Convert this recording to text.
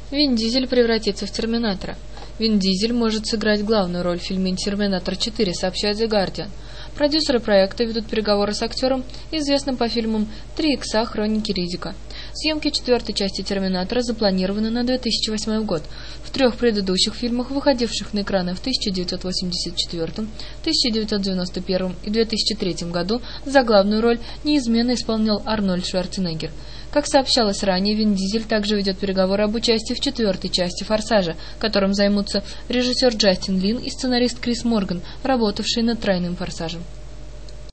Вин Дизель превратится в Терминатора. Вин Дизель может сыграть главную роль в фильме «Терминатор 4», сообщает The Guardian. Продюсеры проекта ведут переговоры с актером, известным по фильмам «Три икса. Хроники Риддика». Съемки четвертой части «Терминатора» запланированы на 2008 год. В трех предыдущих фильмах, выходивших на экраны в 1984, 1991 и 2003 году, за главную роль неизменно исполнял Арнольд Шварценеггер. Как сообщалось ранее, Вин Дизель также ведет переговоры об участии в четвертой части «Форсажа», которым займутся режиссер Джастин Лин и сценарист Крис Морган, работавшие над «Тройным форсажем».